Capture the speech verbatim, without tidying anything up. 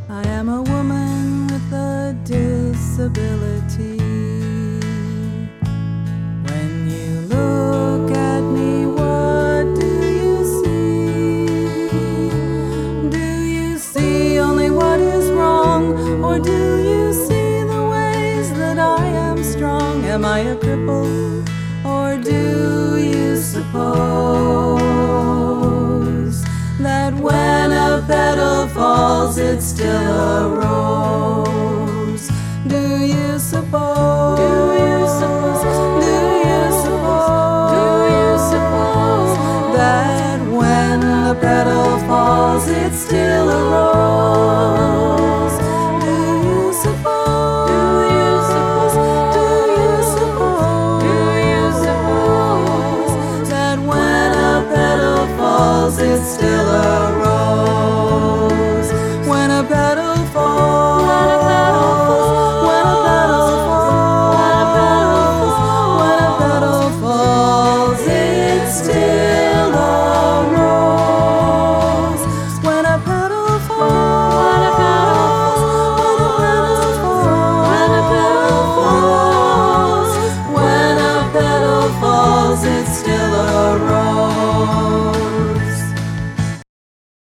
I am a woman with a disability. When you look at me, what do you see? Do you see only what is wrong, or do you see the ways that I am strong? Am I a cripple, or do you suppose that when a petal falls, it's still a rose?